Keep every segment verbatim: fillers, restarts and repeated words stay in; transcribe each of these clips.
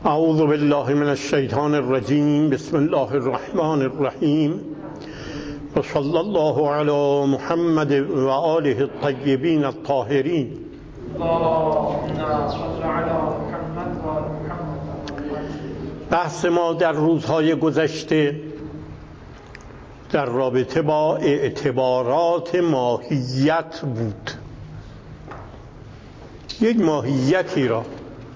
اعوذ بالله من الشیطان الرجیم. بسم الله الرحمن الرحیم و صلی الله علی محمد و آله الطیبین الطاهرین. بحث ما در روزهای گذشته در رابطه با اعتبارات ماهیت بود. یک ماهیتی را،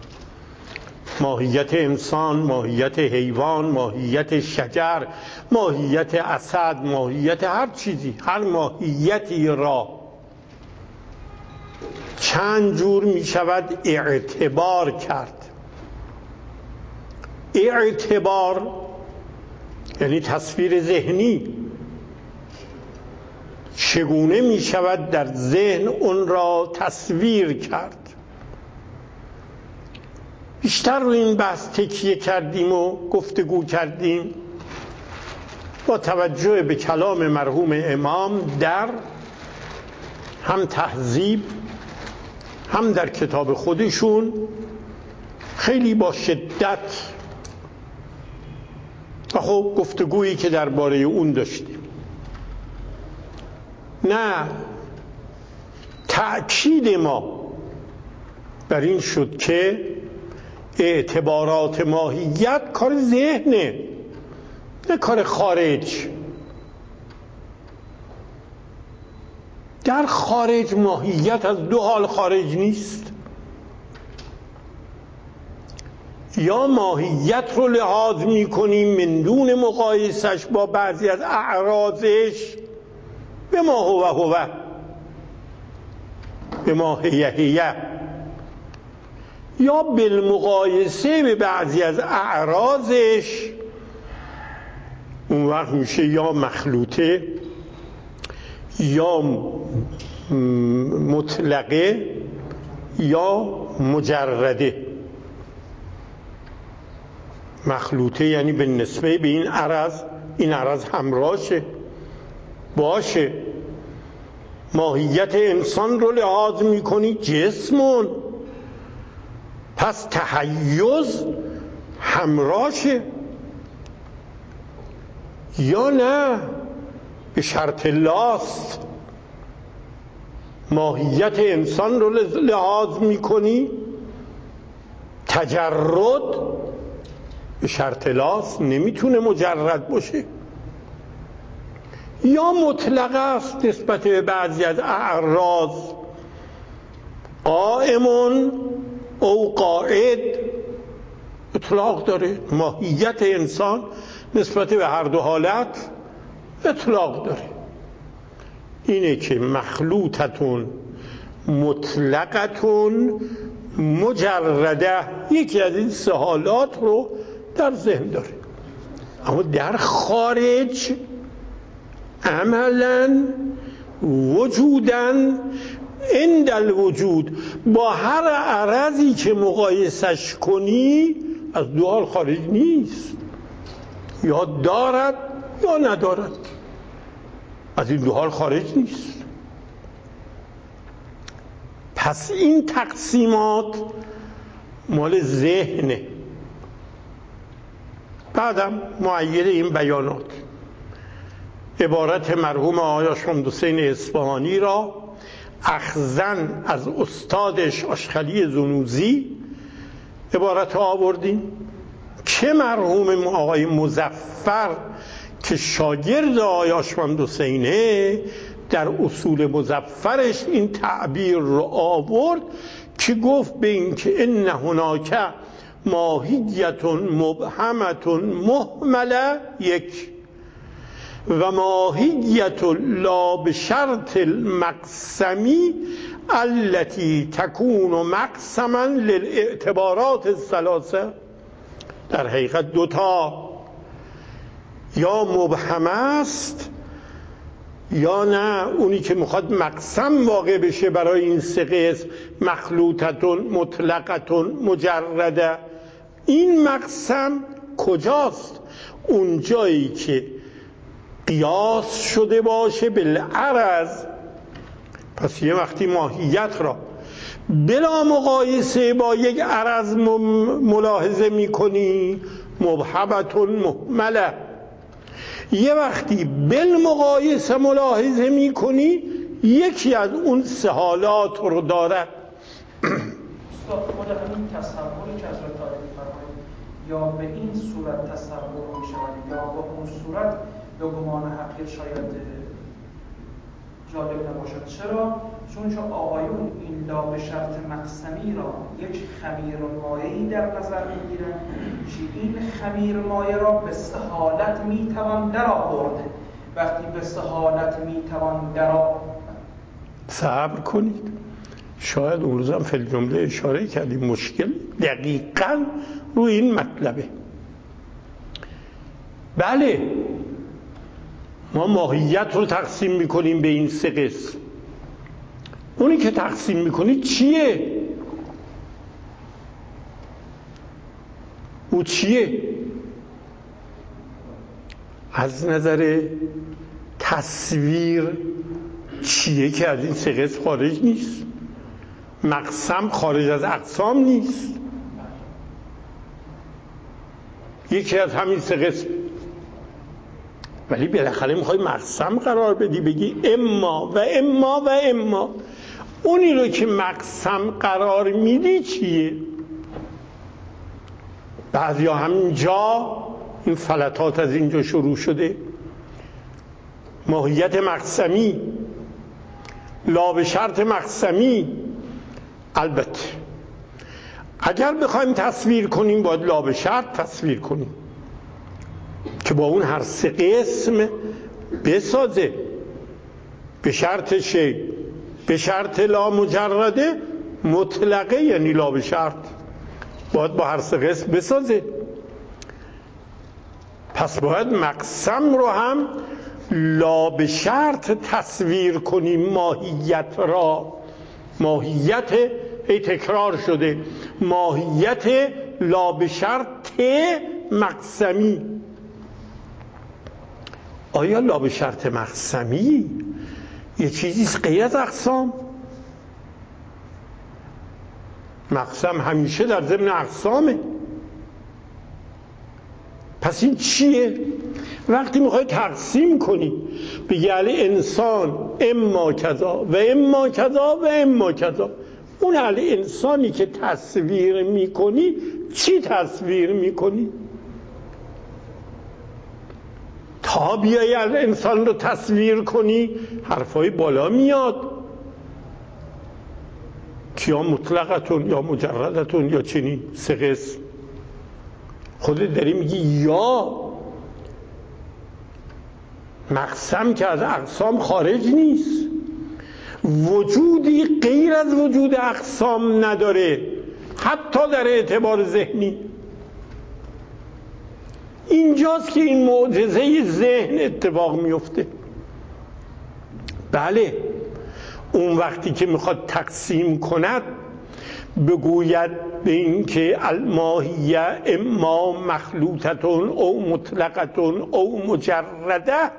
ماهیت انسان، ماهیت حیوان، ماهیت شجر، ماهیت اسد، ماهیت هر چیزی، هر ماهیتی را چند جور می شود اعتبار کرد. اعتبار یعنی تصویر ذهنی. چگونه می شود در ذهن اون را تصویر کرد؟ بیشتر رو این بحث تکیه کردیم و گفتگو کردیم با توجه به کلام مرحوم امام در هم تهذیب هم در کتاب خودشون، خیلی با شدت. و خب گفتگویی که درباره اون داشتیم، نه تأکید ما بر این شد که اعتبارات ماهیت کار ذهنه، نه کار خارج. در خارج ماهیت از دو حال خارج نیست: یا ماهیت رو لحاظ می کنیم من دون مقایسش با بعضی از اعراضش، به ما هو هو، به ما هیه هیه، یا بالمقایسه به بعضی از اعراضش، اون وقت میشه یا مخلوطه یا مطلقه یا مجرده. مخلوطه یعنی به نسبه به این عرض، این عرض همراهشه باشه. ماهیت انسان رو لحاظ میکنی جسمون، پس تحیز همراهشه. یا نه به شرط لاست. ماهیت انسان رو لحاظ میکنی تجرد به شرط لاست، نمیتونه مجرد باشه. یا مطلق است نسبت به بعضی از اعراض، قائمون او قاعد، اطلاق داره. ماهیت انسان نسبت به هر دو حالت اطلاق داره. اینه که مخلوطتون مطلقتون مجرده، یکی از این سه حالات رو در ذهن داره. اما در خارج عملا وجودن عند الوجود، با هر عرضی که مقایسش کنی از دو حال خارج نیست، یا دارد یا ندارد، از این دو حال خارج نیست. پس این تقسیمات مال ذهنه. بعدم معید این بیانات عبارت مرحوم آقای شمدحسین اصفهانی را اخذن از استادش آشخلی زنوزی عبارت ها آوردیم که مرحوم آقای مظفر که شاگرد آقای شمدحسینه در اصول مظفرش این تعبیر رو آورد که گفت به این که ان هناک ماهیت مبهمت مهمله یک و ماهیت لا بشرط المقسمی التي تكون مقسما للاعتبارات الثلاثه. در حقیقت دوتا، یا مبهم است یا نه اونی که میخواد مقسم واقع بشه برای این سه قسم، مخلوطتون مطلقتون مجرده. این مقسم کجاست؟ اون جایی که قیاس شده باشه بالعرض. پس یه وقتی ماهیت را بلا مقایسه با یک عرض ملاحظه میکنی مبهمتون مهمله. یه وقتی بالمقایسه ملاحظه میکنی یکی از اون سه حالات رو دارد. استاد خود همین تصوری که حضرت علی فرمایید یا به این صورت تصور میشود یا با اون صورت به گمان حقیر شاید جالب نباشد. چرا؟ چون چون آقایون این لا به شرط مقسمی را یک خمیر مایعی در نظر میگیرن که این خمیر مایع را به سه حالت میتوان در آورد. وقتی به سه حالت میتوان در آورد، صبر کنید، شاید اون روزم فی الجمله اشاره کردیم مشکل دقیقاً روی این مطلبه. بله ما ماهیت رو تقسیم میکنیم به این سه قسم. اونی که تقسیم میکنید چیه؟ او چیه؟ از نظر تصویر چیه که از این سه قسم خارج نیست؟ مقسم خارج از اقسام نیست، یکی از همین سه قسم. ولی بالاخره میخوای مقسم قرار بدی، بگی اما و اما و اما. اونی رو که مقسم قرار میدی چیه؟ بعضیا همینجا این فلتات از اینجا شروع شده. ماهیت مقسمی، لا به شرط مقسمی. البته اگر بخوایم تصویر کنیم باید لا به شرط تصویر کنیم که با اون هر سه قسم بسازه. به شرط شی، به شرط لا مجرده مطلقه، یعنی لا به شرط باید با هر سه قسم بسازه. پس باید مقسم رو هم لا به شرط تصویر کنیم. ماهیت را، ماهیت ای تکرار شده، ماهیت لا به شرط مقسمی. آیا لا به شرط مقسمی یه چیزیست غیر از اقسام؟ مقسم همیشه در ضمن اقسامه. پس این چیه؟ وقتی میخوای تقسیم کنی بگی علی انسان اما کذا و اما کذا و اما کذا، اون علی انسانی که تصویر میکنی چی تصویر میکنی؟ تا بیایی از انسان رو تصویر کنی حرفای بالا میاد که یا مطلقتون یا مجردتون یا چنین سه قسم. خودت داری میگی یا مقسم که از اقسام خارج نیست، وجودی غیر از وجود اقسام نداره حتی در اعتبار ذهنی. اینجاست که این معجزه ذهن اتفاق میفته. بله اون وقتی که میخواد تقسیم کند بگوید به این که الماهیه اما مخلوطتون او مطلقتون او مجرده،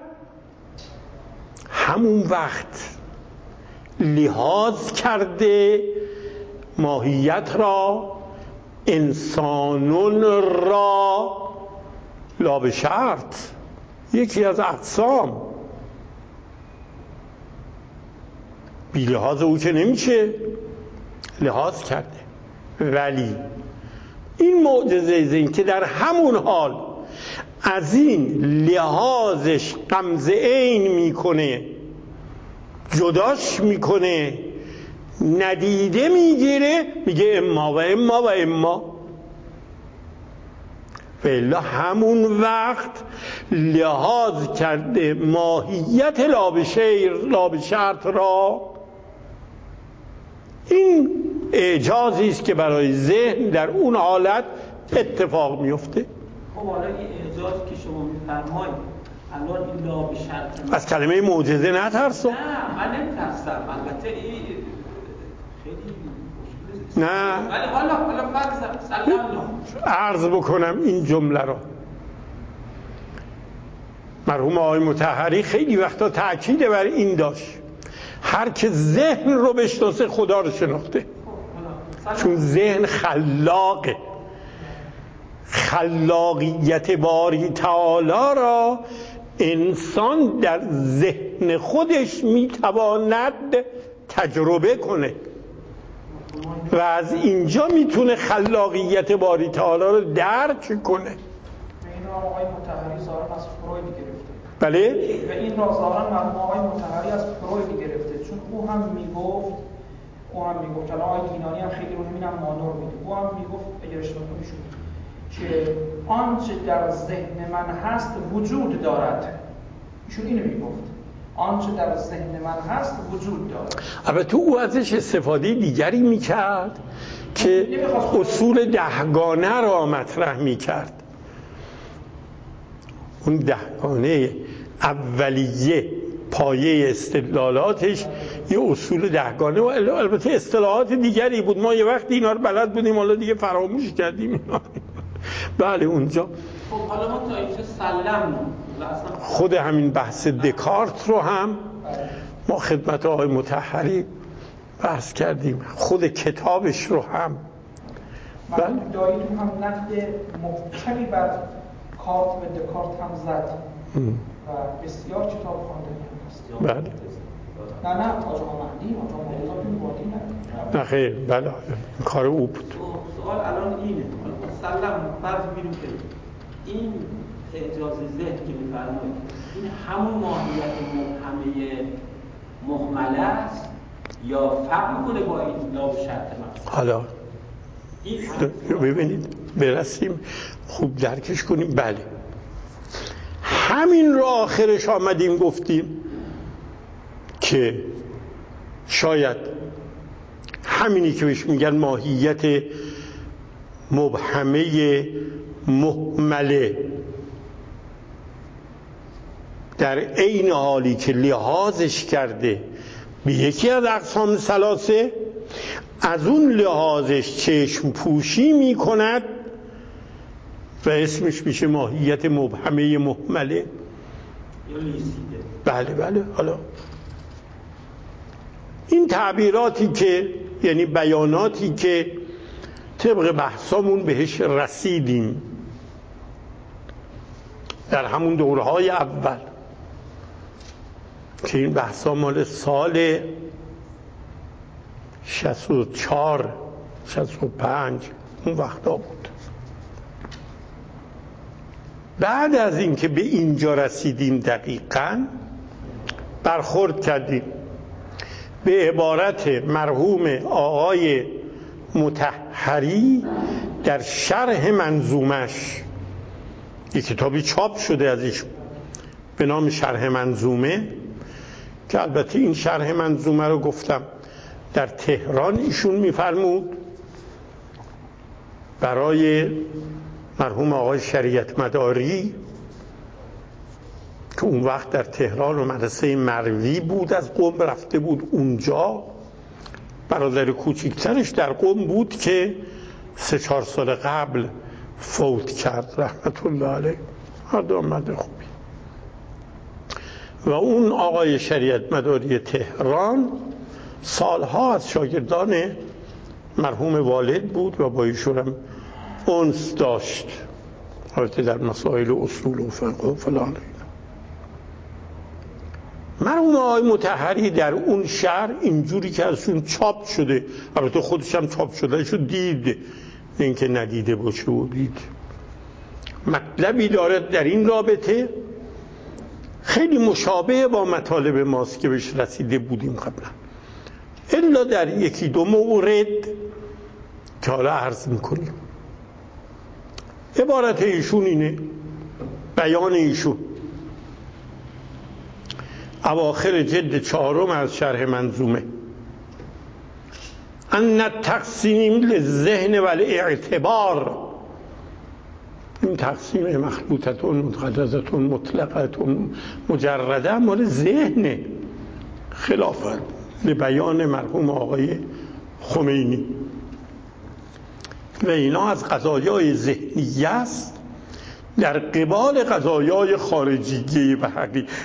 همون وقت لحاظ کرده ماهیت را، انسانون را لا به شرط، یکی از اقسام. بی لحاظ او که نمیشه، لحاظ کرده. ولی این معجزه ذهن که در همون حال از این لحاظش غمزه عین میکنه، جداش میکنه، ندیده میگیره، میگه اما و اما و اما. و الا همون وقت لحاظ کرده ماهیت لا به شرط را. این اعجازی است که برای ذهن در اون حالت اتفاق میفته. خب حالا این اعجاز که شما میفرمایید الان این لا به شرط از کلمه معجزه نترسم. نه من نمیترسم، البته این خیلی نه ولی حالا حالا فرض سلام عرض بکنم این جمله رو. مرحوم آقای مطهری خیلی وقتا تأکید بر این داشت هر که ذهن رو بشناسه خدا رو شناخته. چون ذهن خلاقه. خلاقیت باری تعالی را انسان در ذهن خودش میتواند تجربه کنه و از اینجا میتونه خلاقیت باری تعالی رو درک کنه. به این آقای مطهری ظاهرا از فروید گرفته. بله؟ به این را ظاهرا مرحوم آقای مطهری از فروید گرفته، چون او هم میگفت او هم میگفت که آقای گینانی هم خیلی رو همینم مانور میده. او هم میگفت اگر اشتباه نمی‌کنم که آنچه در ذهن من هست وجود دارد. ایشون اینو میگفت، آنچه در ذهن من هست وجود دارد. البته او ازش استفاده دیگری میکرد که اصول دهگانه را مطرح میکرد. اون دهگانه اولیه پایه استدلالاتش یه اصول دهگانه و البته اصطلاحات دیگری بود. ما یه وقتی اینا رو بلد بودیم، حالا دیگه فراموش کردیم. بله اونجا خب حالا ما تا اینجا سلم خود همین بحث دکارت رو هم ما خدمت آقای مطهری بحث کردیم، خود کتابش رو هم. بله داییتون هم نقد محکمی بر کارت و دکارت هم زد و بسیار کتاب خواندنی هم هست. بله نه نه آجا مهدی آجا مهدی وادی نه نه خیر، بله کار او بود. سوال الان اینه، سلم فرض می‌کنیم که این اعجاز ذهن که می‌فرمایید این همون ماهیت مبهمه مهمله است یا فرق می‌کنه با این لا شرط مقصود؟ حالا ببینید برسیم خوب درکش کنیم. بله همین رو آخرش آمدیم گفتیم که شاید همینی که بهش میگن ماهیت مبهمه مهمله در عین حالی که لحاظش کرده به یکی از اقسام ثلاثه، از اون لحاظش چشم پوشی می کند و اسمش میشه ماهیت مبهمه مهمله یا لیسیده. بله بله. حالا این تعبیراتی که یعنی بیاناتی که طبق بحثامون بهش رسیدیم در همون دورهای اول که این بحثا مال سال شصت و چهار شصت و پنج اون وقتا بود. بعد از این که به اینجا رسیدیم دقیقاً برخورد کردیم به عبارت مرحوم آقای مطهری در شرح منظومش. یک کتابی چاپ شده ازش به نام شرح منظومه که البته این شرح منظومه رو گفتم در تهران ایشون میفرمود برای مرحوم آقای شریعت مداری که اون وقت در تهران و مدرسه مروی بود، از قم رفته بود اونجا. برادر کوچکترش در قم بود که سه چهار سال قبل فوت کرد رحمت الله علیه. هر آمده خوبی. و اون آقای شریعت مداری تهران سالها از شاگردان مرحوم والد بود و با ایشون هم انس داشت، البته در مسائل اصول و فقه و فلان. مرحوم آقای مطهری در اون شهر اینجوری که ازشون چاپ شده، البته خودش هم چاپ شده شو دید، اینکه ندیده باشه و دید، مطلبی دارد در این رابطه خیلی مشابه با مطالب ماست که بهش رسیده بودیم قبلا، الا در یکی دو مورد که حالا عرض میکنیم. عبارت ایشون اینه، بیان ایشون اواخر جلد چهارم از شرح منظومه: ان التقسیم للذهن والاعتبار، این تقسیم مخلوطتون متقدزتون مطلقتون مجرده مال ذهن، خلافا لبیان مرحوم آقای خمینی، و اینا از قضایای ذهنیه است در قبال قضایای خارجیه و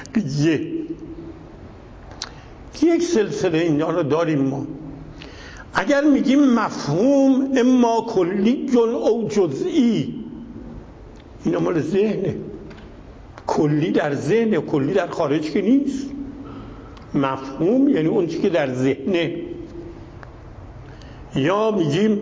حقیقیه. یک سلسله اینا رو داریم ما. اگر میگیم مفهوم اما کلی او جزئی، اینا مال ذهنه. کلی در ذهنه، کلی در خارج که نیست. مفهوم یعنی اون چیزی که در ذهنه. یا میگیم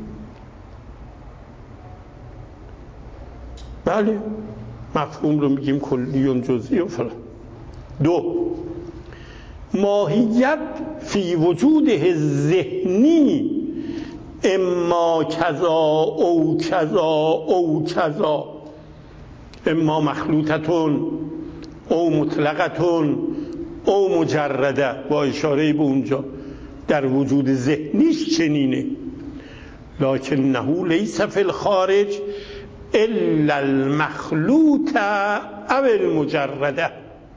بله مفهوم رو میگیم کلی جزئی و فلان. دو، ماهیت فی وجوده ذهنی اما کذا او کذا او کذا، اما مخلوطتون او مطلقتون او مجرده، با اشاره به اونجا در وجود ذهنیش چنینه. لکنه لیس فی الخارج الا المخلوط او المجرده،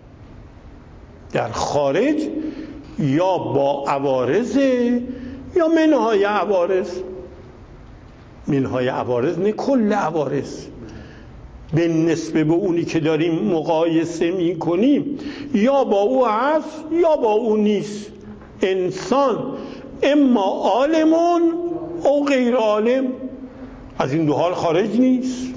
در خارج یا با عوارضه یا منهای عوارض. منهای عوارض نه کل عوارض، به نسبه به اونی که داریم مقایسه می کنیم یا با او هست یا با او نیست. انسان اما عالمون او غیر عالم، از این دو حال خارج نیست.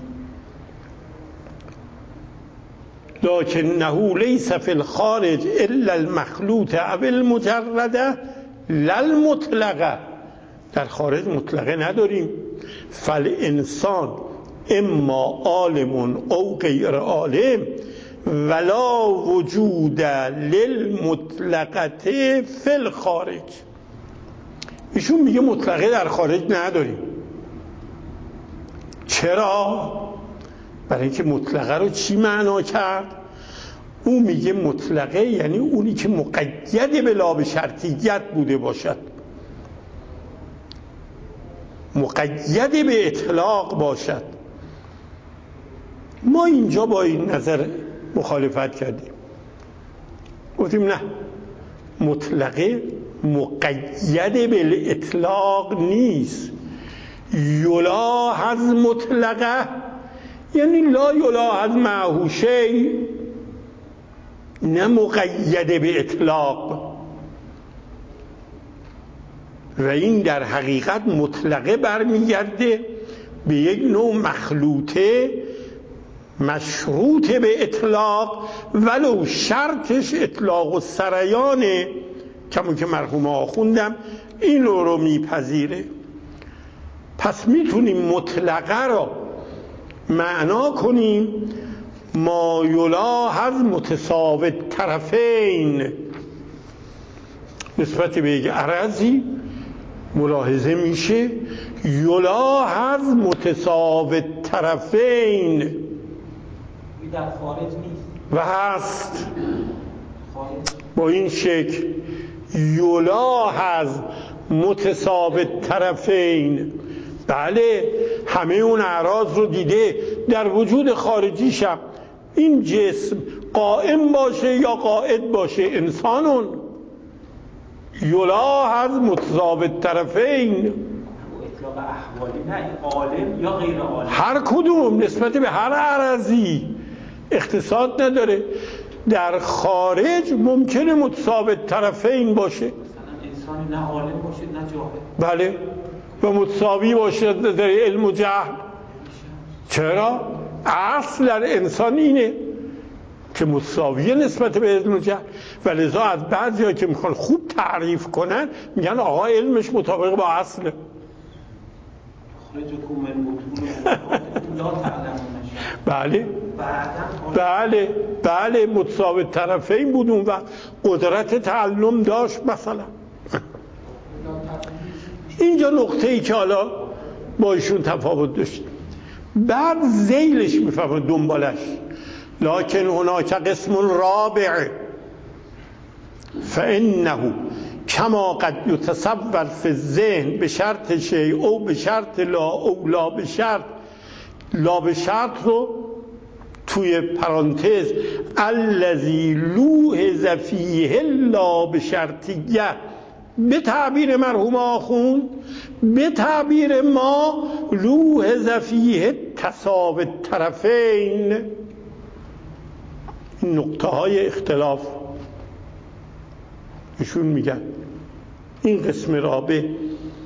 لکنه لیس فی الخارج الا المخلوط او المجرده لا المطلقه، در خارج مطلقه نداریم. فالانسان اما عالم او غیر عالم ولا وجود للمطلقه فی الخارج. ایشون میگه مطلقه در خارج نداریم. چرا؟ برای اینکه مطلقه رو چی معنا کرد؟ او میگه مطلقه یعنی اونی که مقید به لام شرطیت بوده باشد، مقید به اطلاق باشد. ما اینجا با این نظر مخالفت کردیم، گفتیم نه، مطلقه مقید به اطلاق نیست. یلاحظ مطلقه یعنی لا یلاحظ معه شیء، نه مقید به اطلاق. و این در حقیقت مطلقه برمیگرده به یک نوع مخلوطه مشروط به اطلاق، ولو شرطش اطلاق و سریانه، کمون که مرحوم آخوندم این رو میپذیره. پس میتونیم مطلقه را معنا کنیم ما یلاحظ متساوت طرفین، نسبت به یک عرضی ملاحظه میشه یلاحظ متساوت طرفین، در خارج نیست و هست خارج. با این شکل یلاحظ متساوت طرفین. بله همه اون اعراض رو دیده، در وجود خارجیشم این جسم قائم باشه یا قاعد باشه، انسانون یلاحظ متساوت طرفین. اطلاق احوالی نه، عالم یا غیر عالم، هر کدوم نسبت به هر عرضی اختصاص نداره. در خارج ممکنه متساوت طرفین باشه، مثلا انسان نه عالم باشه نه جاهل، بله، و متساوی باشه در علم و جهل. چرا؟ اصل در انسان اینه که متساویه نسبت به علم و جهل، و لذا از بعضیا که میخوان خوب تعریف کنن میگن آقا علمش مطابق با اصله. بله بله بله متساوت طرفین بود اون وقت، قدرت تعلم داشت مثلا. اینجا نقطه ای که حالا با ایشون تفاوت داشت. بعد ذیلش میفهمه دنبالش، لکن هناک قسم رابع فانه کما قد یتصور فی الذهن به شرط شیء او به شرط لا او لا به شرط. لا به شرط رو توی پرانتز الذی لوحظ فیه لا به شرطیه، به تعبیر مرحوم آخوند، به تعبیر ما لوحظ فیه تساوت طرفین. این نقطه های اختلاف ایشون میگن این قسم رابع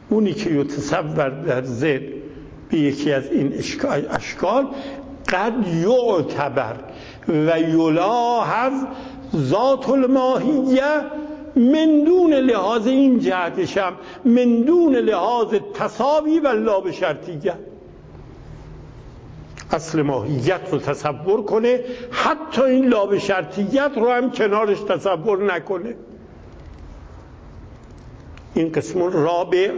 اونی که یتصور در ذهن به یکی از این اشکال قد یعتبر و یلاحظ ذات الماهیه من دون لحاظ این جهتشم من دون لحاظ تساوی و لا به شرطیه. اصل ماهیت رو تصور کنه، حتی این لا به شرطیت رو هم کنارش تصور نکنه. این قسم رابع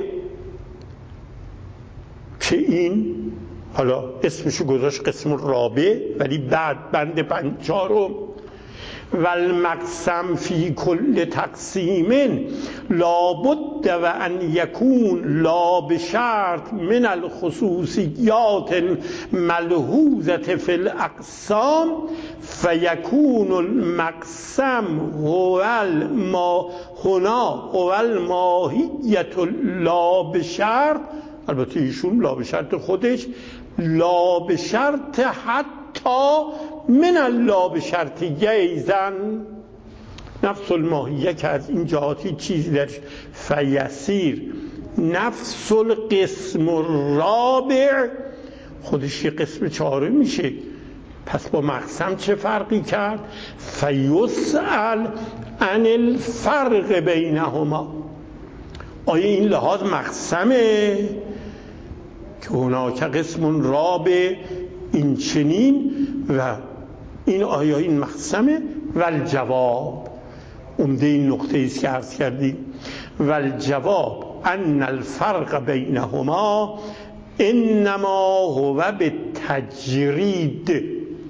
که این حالا اسمشو گذاشت قسم رابع، ولی بعد بند پنجارم و المقسم فی کل تقسیم لابد و ان یکون لا بشرط من الخصوصیات ملحوظه فی الاقسام فیکون المقسم هو الما هنا هو الماهیت لا بشرط. البته ایشون لا بشرط خودش لا بشرط حتی من اللا بشرطیه ایزن نفس الماهیه که از این جهاتی چیزی درش فیسیر نفس القسم الرابع خودش یه قسم چهاره میشه. پس با مقسم چه فرقی کرد؟ فیسأل عن الفرق بینهما. آیا این لحاظ مقسمه که هناک قسم رابع این چنین و این آیا این مقسمه؟ و الجواب عمده این نقطه ایست که عرض کردیم و الجواب ان الفرق بینهما انما هو به تجرید.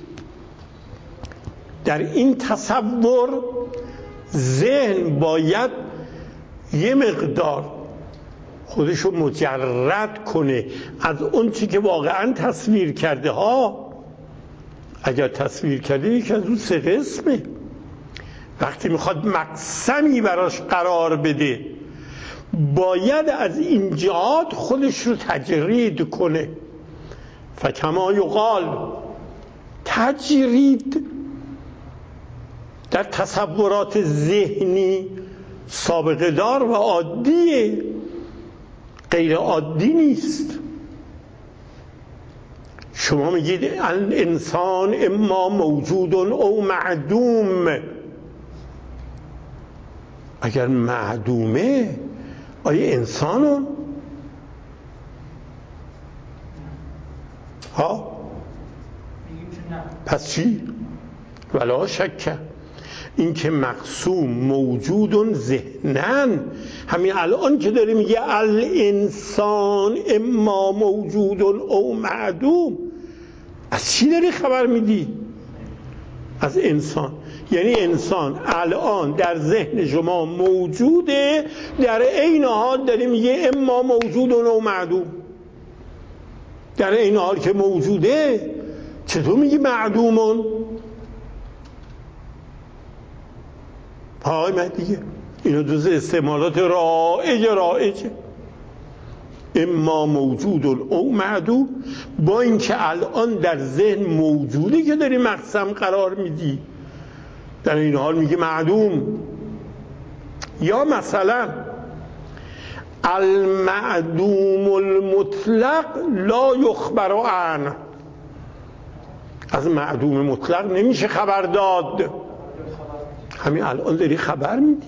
در این تصور ذهن باید یه مقدار خودشو مجرد کنه از اون چی که واقعا تصویر کرده ها. اگر تصویر کرده یکی از اون سه قسمه، وقتی میخواد مقسمی براش قرار بده باید از این جهات خودش رو تجرید کنه. فکما یقال تجرید در تصورات ذهنی سابقه دار و عادیه، غیر عادی نیست. شما میگید الانسان اما موجود او معدوم. اگر معدومه آیا انسانه؟ ها؟ پس چی؟ ولا شک این که مقسوم موجود ذهنن، همین الان که داره میگه الانسان اما موجود او معدوم، از چی داری خبر میدی؟ از انسان. یعنی انسان الان در ذهن شما موجوده، در عین حال داره میگه اما موجود او معدوم. در عین حال که موجوده چطور میگی معدومون؟ های من دیگه اینا دوز استعمالات رائج رائجه. اما موجود او معدوم، با اینکه الان در ذهن موجوده که داری مقسم قرار میدی، در این حال میگه معدوم. یا مثلا المعدوم المطلق لا یخبر عنه، از معدوم مطلق نمیشه خبر داد. همین الان داری خبر میدی،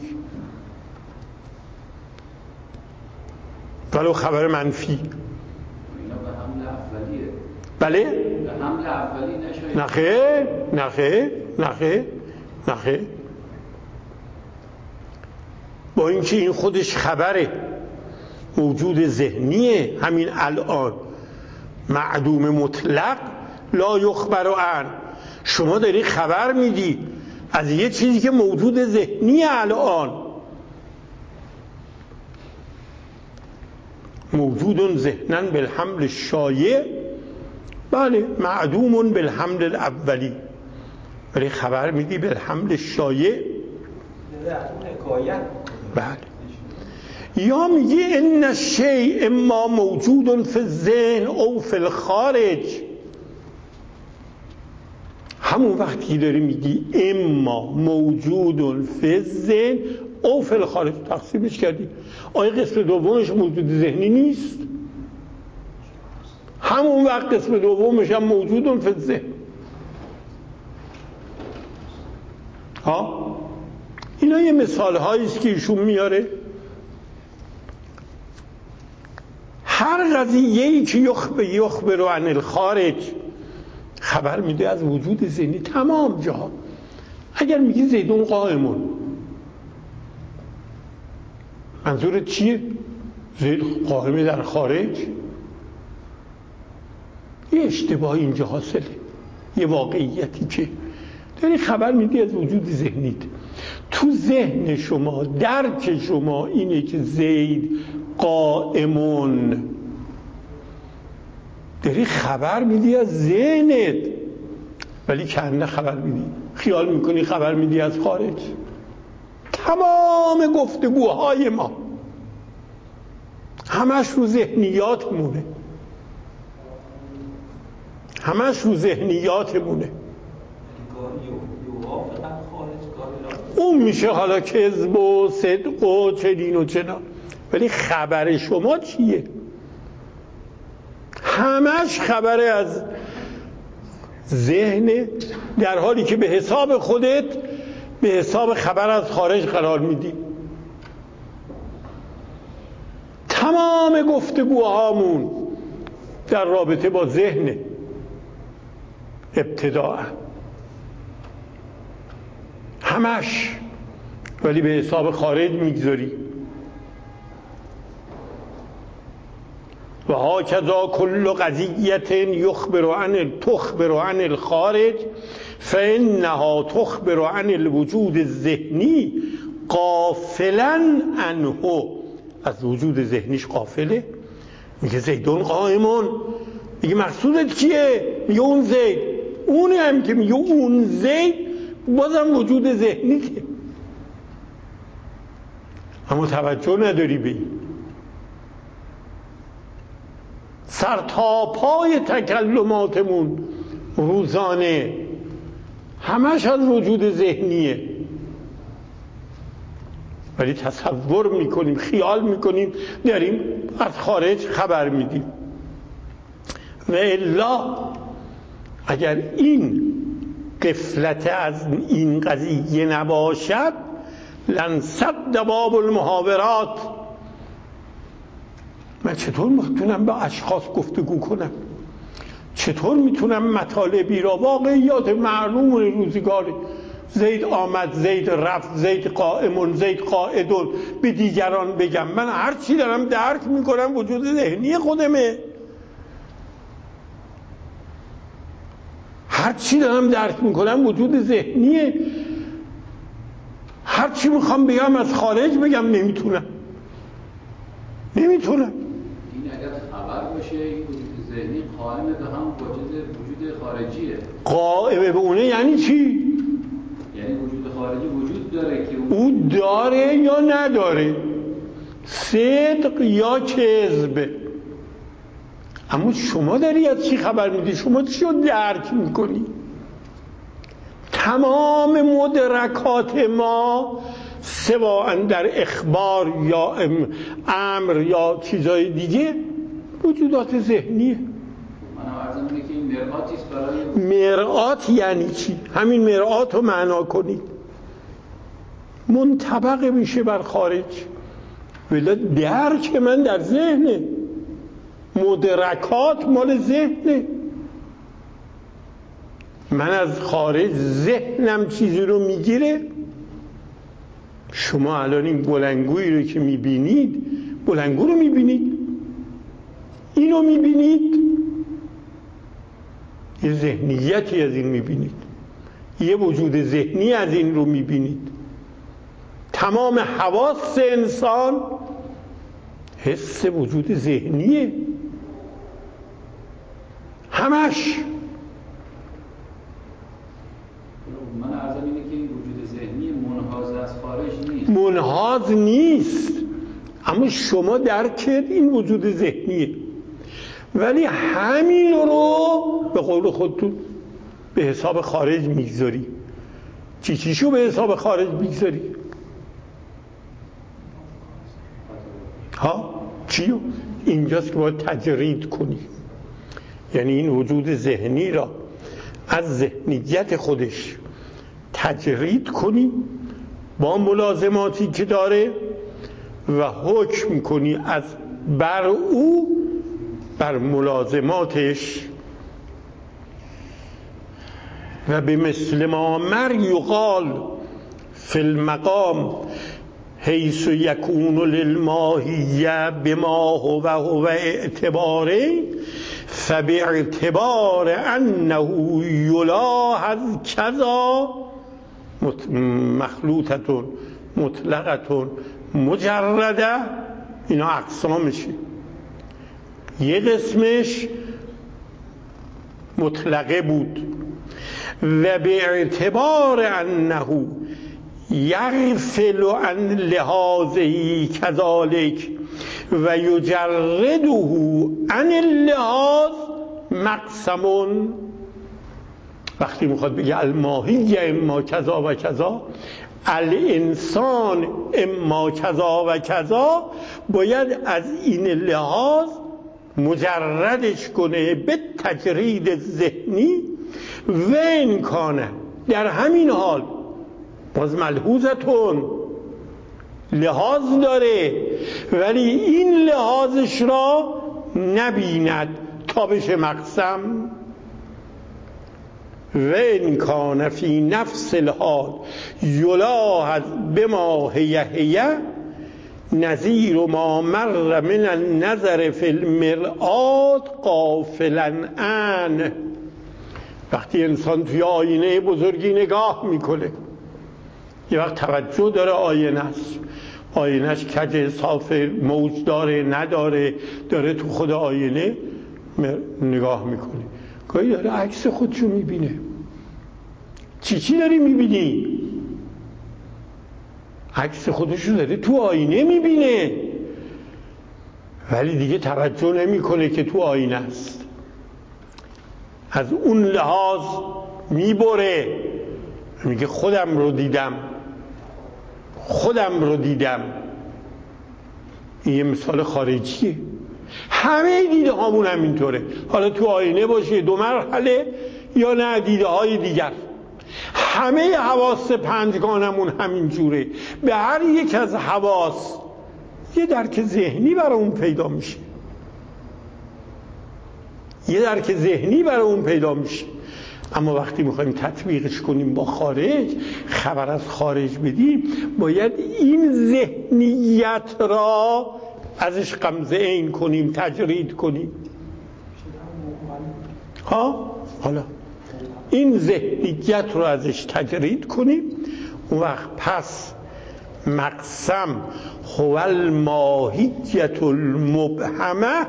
ولو خبر منفی. اینا به حمل اولیه. بله؟ به حمل اولی نشاید. نخیر نخیر نخیر نخیر با اینکه این خودش خبره، موجود ذهنیه. همین الان معدوم مطلق لا یخبر عنه، شما داری خبر میدی از یه چیزی که موجود ذهنی الان. موجود ذهنن بالحمل الشایع، بله معدوم بالحمل الاولی، ولی خبر میدی بالحمل الشایع. بله. یا میگی ان الشیء اما موجود فی الذهن او فی الخارج. همون وقتی داری میگی اما موجود فی الذهن او فی الخارج تقسیمش کردی. آیا قسم دومش موجود ذهنی نیست؟ همون وقت قسم دومش هم موجودون فی الذهن. ها اینا یه مثال هایی است که ایشون میاره. هر قضیه‌ای که یخبر یخبر عن الخارج خبر میده از وجود ذهنی، تمام جاها. اگر میگی زیدون قائمون، منظورت چیه؟ زید قائمه در خارج؟ یه اشتباه اینجا حاصله، یه واقعیتی که داری خبر میدی از وجود ذهنیت. تو ذهن شما، درک شما اینه که زید قائمون، داری خبر میدی از ذهنت، ولی کنه خبر میدی، خیال میکنی خبر میدی از خارج. تمام گفتگوهای ما همش رو ذهنیات مونه، همش رو ذهنیات مونه. اون میشه حالا کذب و صدق و چنین و چنان، ولی خبر شما چیه؟ همش خبره از ذهن، در حالی که به حساب خودت به حساب خبر از خارج قرار میدی. تمام گفتگوهامون در رابطه با ذهن ابتداء، همش، ولی به حساب خارج میگذاری. و هاکذا کل قضیت یخبر عن تخبر عن الخارج فانها تخبر عن الوجود الذهنی غافلا عنه. از وجود ذهنیش غافله. میگه زیدون قائمون، میگه مقصودت کیه؟ میگه اون زید. اونی هم که میگه اون زید بازم وجود ذهنی که، اما توجه نداری به این. سر تا پای تکلماتمون روزانه همش از وجود ذهنیه، ولی تصور میکنیم، خیال میکنیم داریم از خارج خبر میدیم. و الا اگر این غفلت از این قضیه نباشد لنسد باب المحاورات. من چطور میتونم با اشخاص گفتگو کنم؟ چطور میتونم مطالبی را، واقعیات معلوم روزگار، زید آمد، زید رفت، زید قائمون، زید قائدون، به دیگران بگم؟ من هر چی دارم درک میکنم وجود ذهنی خودمه. هر چی دارم درک میکنم وجود ذهنیه. هر چی میخوام بگم از خارج بگم نمیتونم نمیتونم این اگر خبر باشه این وجود ذهنی قائم به هم وجود وجود خارجیه. قائم به اونه یعنی چی؟ یعنی وجود خارجی وجود داره که اون او داره یا نداره، صدق یا کذب. اما شما داری از چی خبر میدی؟ شما چی رو درک میکنی؟ تمام مدرکات ما سواء در اخبار یا امر یا چیزای دیگه وجودات ذهنیه. من عرضم اینه که این مرآتی است برای مرآت یعنی چی؟ همین مرآت رو معنا کنید. منطبق میشه بر خارج، ولی درک من در ذهنه، مدرکات مال ذهنه. من از خارج ذهنم چیزی رو میگیره. شما الان این بلنگویی رو که میبینید، بلنگو رو میبینید، اینو میبینید، یه ذهنیتی از این میبینید، یه وجود ذهنی از این رو میبینید. تمام حواس انسان حس وجود ذهنیه، همش. من عرضم اینه که این وجود ذهنی منحاز از خارج نیست. منحاز نیست، اما شما درک این وجود ذهنیه، ولی همین رو به قول خودتون به حساب خارج میگذاری. چی چیشو به حساب خارج میگذاری؟ ها چیو؟ اینجاست که باید تجرید کنی، یعنی این وجود ذهنی را از ذهنیت خودش تجرید کنی با ملازماتی که داره و حکم کنی از بر او بر ملازماتش. و به مثل ما مر یقال فی المقام حیث یکون للماهیه بما هو هو اعتباره فباعتبار انه یلاحظ کذا مخلوطه مطلقه مجرده. اینا اقسامشه. یه قسمش مطلقه بود و به اعتبار انه یغفل عن لحاظه کذالک و یجرده عن اللحاظ مقسمون. وقتی میخواد بگه الماهی اما کذا و کذا، الانسان اما کذا و کذا، باید از این لحاظ مجردش کنه به تجرید ذهنی. و امکانه در همین حال باز ملحوظتون لحاظ داره، ولی این لحاظش را نبیند تا بشه مقسم. و امکانه فی نفس الحال یلاحظ بما هی هی نظیر ما مر من النظر فی المرآت غافلا عنه. وقتی انسان توی آینه بزرگی نگاه میکنه، یه وقت توجه داره آینه است، آینهش کج صاف موج داره نداره، داره تو خود آینه نگاه میکنه، گاهی داره عکس خودشو میبینه. چی چی داری میبینی؟ عکس خودشو داره تو آینه میبینه، ولی دیگه توجه نمیکنه که تو آینه است. از اون لحاظ میبره، میگه خودم رو دیدم، خودم رو دیدم. این یه مثال خارجیه. همه دیده هامون هم اینطوره، حالا تو آینه باشه دو مرحله یا نه دیده های دیگر. همه حواس پنجگانمون همین جوره. به هر یک از حواس یه درک ذهنی برای اون پیدا میشه، یه درک ذهنی برای اون پیدا میشه. اما وقتی میخوایم تطبیقش کنیم با خارج، خبر از خارج بدیم، باید این ذهنیت را ازش غمزه عین کنیم، تجرید کنیم. ها حالا این ذهنیت رو ازش تجرید کنیم، اون وقت پس مقسم هو الماهیت المبهمه،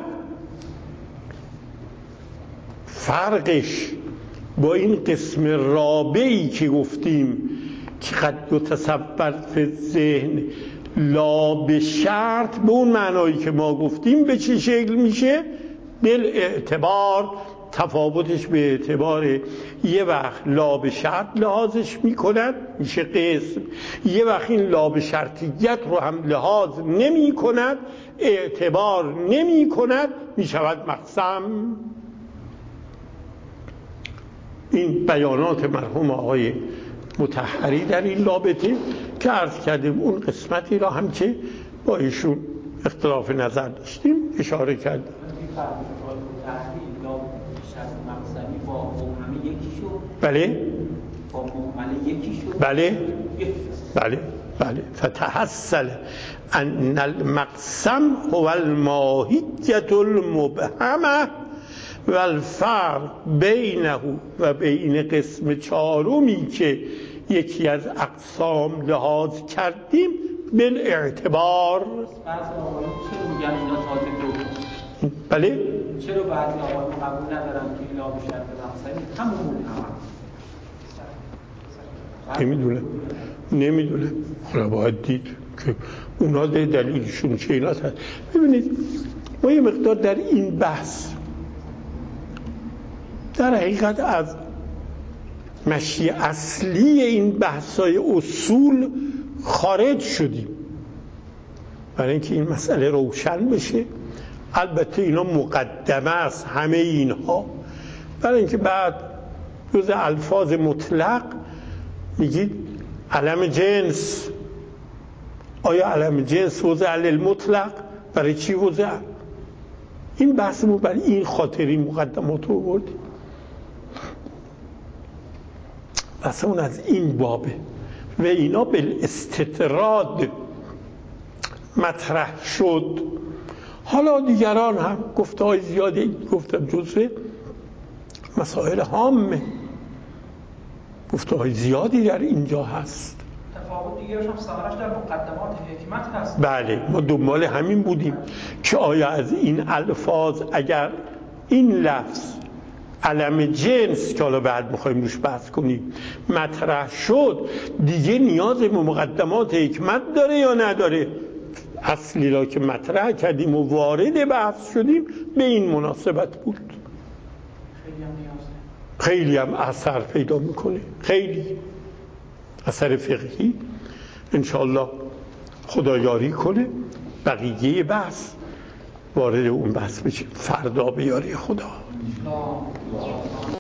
فرقش با این قسم رابعی که گفتیم که قد تصور فی ذهن لا به شرط، به اون معنایی که ما گفتیم به چه شکل میشه؟ بالاعتبار. تفاوتش به اعتبار یه وقت لا به شرط لحاظش میکند میشه قسم، یه وقت این لا به شرطیت رو هم لحاظ نمی کند، اعتبار نمی کند، میشود مقسم. این بیانات مرحوم آقای مطهری در این رابطه که عرض کردیم، اون قسمتی را هم که با ایشون اختلاف نظر داشتیم اشاره کردیم. با مبهمه یکی شد؟ بله با مبهمه یکی شد؟ بله بله بله. فتحصل ان المقسم هو الماهیت المبهمه و الفرق بینه و بین قسم چهارمی که یکی از اقسام لحاظ کردیم بالاعتبار. بعضی آقایون چرا میگن اینا تازه دو؟ بله؟ چرا بعضی آقایون قبول ندارن که اینا به شرط مقسمی همون مبهمه؟ نمیدونم نمیدونم حالا باید دید که اونا ده دلیلشون چه اینا هست. ببینید ما یه مقدار در این بحث در حقیقت از مشی اصلی این بحثای اصول خارج شدیم. برای اینکه این مسئله روشن بشه. البته اینا مقدمه است همه اینها، برای اینکه بعد جز الفاظ مطلق میگید علم جنس. آیا علم جنس وضع للمطلق؟ برای چی وضع؟ این بحثمون برای این خاطری مقدمات رو بردیم. بحثمون از این بابه و اینا بالاستطراد مطرح شد. حالا دیگران هم گفته های زیادی گفتن، جزء مسائل هامه، گفته های زیادی در اینجا هست. تفاوت دیگرش هم ثمرش در مقدمات حکمت هست. بله، ما دنبال همین بودیم که آیا از این الفاظ اگر این لفظ علم جنس که حالا بعد میخوایم روش بحث کنیم مطرح شد، دیگه نیاز به مقدمات حکمت داره یا نداره؟ اصلی را که مطرح کردیم و وارد بحث شدیم به این مناسبت بود. خیلی هم نیازه، خیلی هم اثر پیدا میکنه، خیلی اثر فقهی. انشاءالله خدا یاری کنه بقیه بحث وارد اون بحث بشه فردا به یاری خدا.